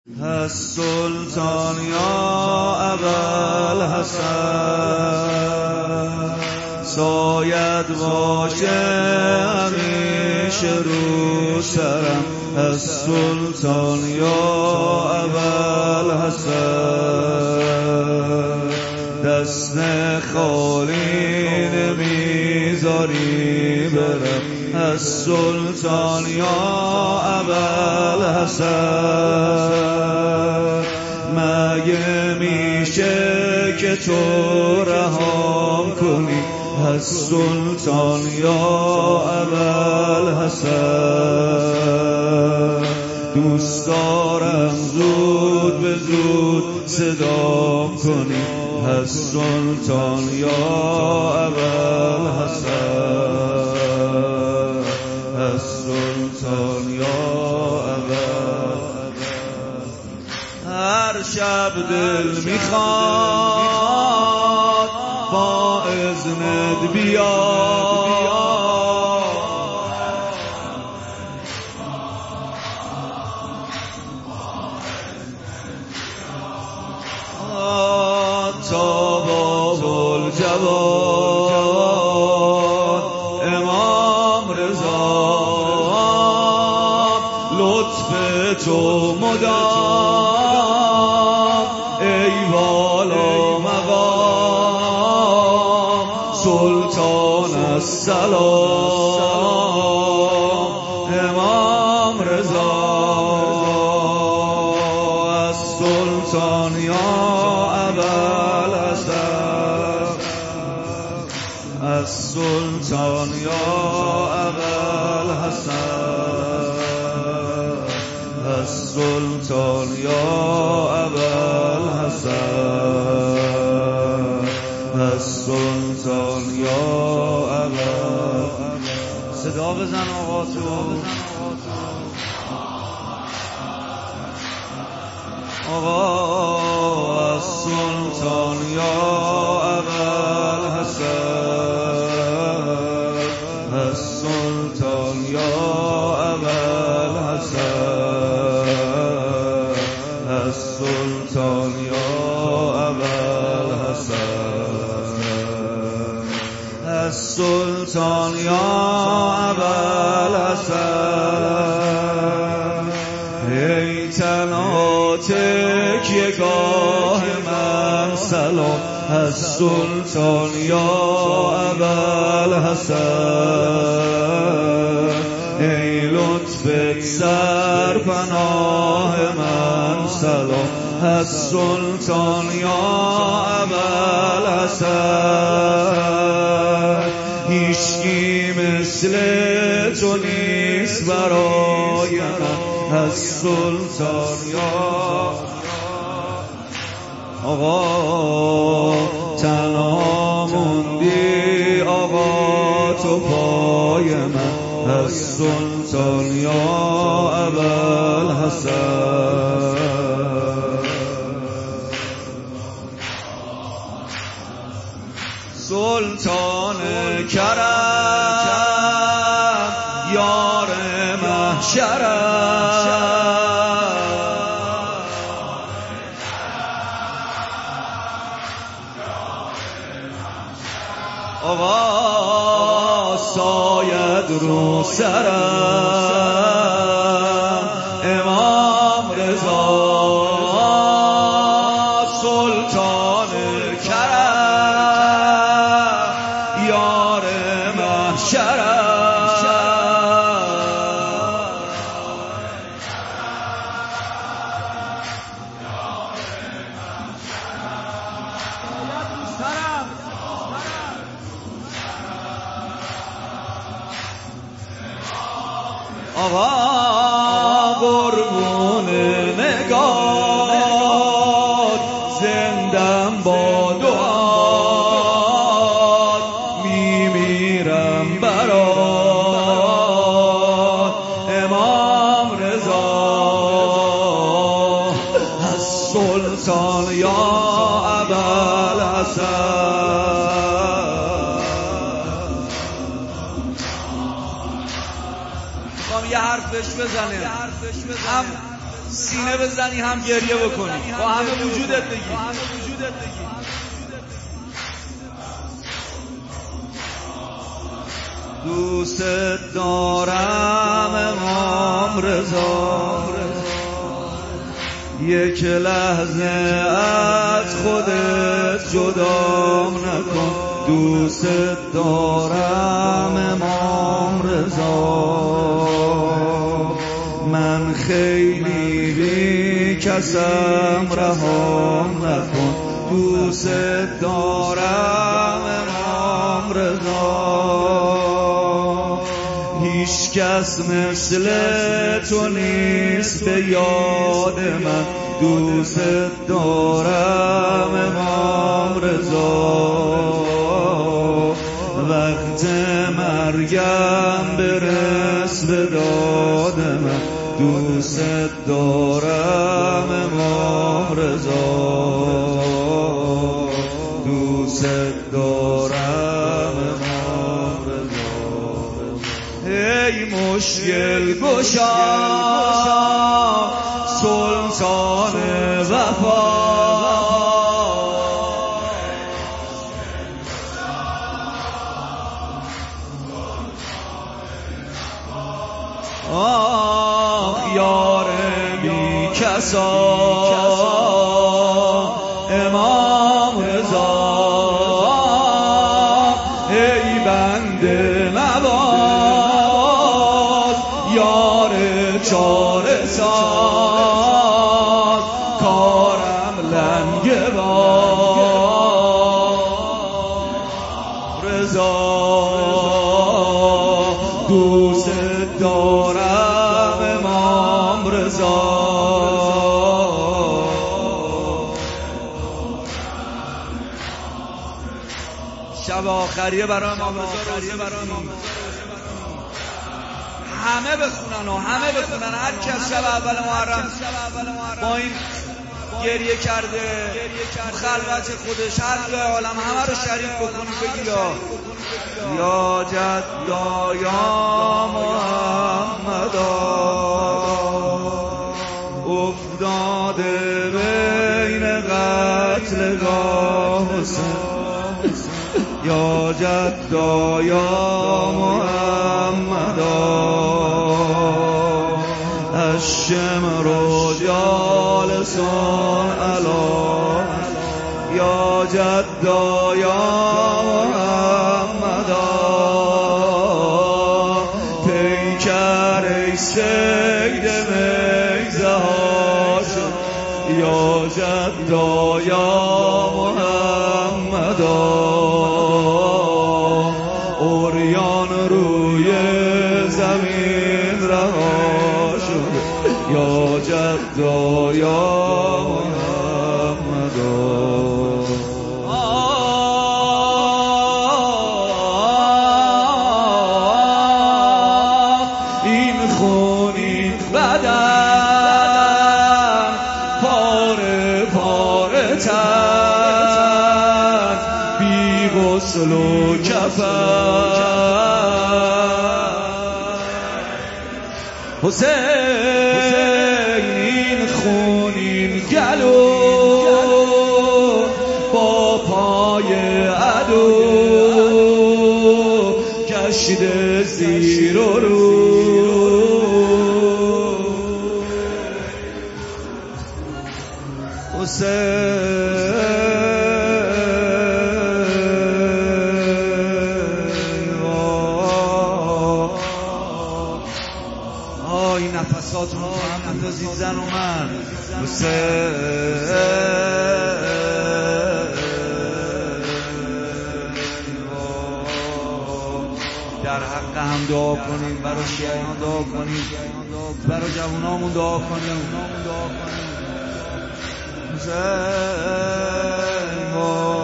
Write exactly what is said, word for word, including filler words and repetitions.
السلطان یا ابوالحسن سایت باشه همیشه رو سرم. السلطان یا ابوالحسن دست خالی نمیذاری برم. السلطان یا ابوالحسن مگه میشه که تو رهام کنی؟ السلطان یا ابوالحسن دوست دارم زود به زود صدام کنی. السلطان یا ابوالحسن السلطان یا ابوالحسن هر شب دل میخواد با اذنت بیاد تا باب الجواد امام رضا لطف تو مدام ای والا مقام سلطان السلام امام رضا السلطان یا السلطان یا ابوالحسن السلطان یا ابوالحسن السلطان یا ابوالحسن صدا بزن آقا تو آقا السلطان یا السلطان یا ابوالحسن السلطان یا ابوالحسن السلطان یا ابوالحسن ای تنها تکیه گاه من سلام. السلطان یا ابوالحسن ای لطفت سرپناه من سلام. السلطان یا ابوالحسن هیچکی مثل تو نیست برای من. السلطان یا آقا تنها موندی آقا تو پای من. السلطان یا ابوالحسن سلطان کرم یار محشرم آقا ساید رو سرم امام رضا سلطان کرم یار محشرم آقا قربون نگات زندم با دعات میمیرم برات امام رضا السلطان یا ابوالحسن یه حرف بهش بزنه. هم سینه بزنی هم گریه بکنی، با همه وجودت بگی دوست دارم امام رضا، یک لحظه از خودت جدام نکن. دوست دارم امام رضا، من خیلی بی کسم رهام نکن. دوست دارم امام رضا، هیچ کس مثل تو نیست به یاد من. دوست دارم امام رضا، وقت مرگم برس به داد من. دوست دارم امام رضا، دوست دارم امام رضا. ای مشکل گشا سلطان وفا، آه یار بی کسا امام رضا. ای بنده نواز یار چاره ساز، کارم لنگ باز رضا. دوست دارم امام رضا، شب آخریه برای امام رضا همه بخونن و همه بخونن. هر کس شب اول محرم با این گریه کرده خلوت خودش حق عالم همه رو شریک بکنی بگی یا جدا یا محمدا، افتاده بین قتلگاه حسین. یا جدا یا محمدا، الشمر جالسون علا. یا جدا یا محمدا، پیکر ای سید میزه ها شد. یا جدا یا محمدا، اوریان روی زمین رها شد. یا جدا یا محمدا. این خونی بدن پاره پاره تن، بی غسل و کفن. حسین این خون این گلو با پای عدو گشته زیر و رو. حسین این نفسات رو هم اندازید زن و من. حسین در حق هم دعا کنیم، برای شیعیان دعا کنیم، برای جوانامون دعا کنیم. حسین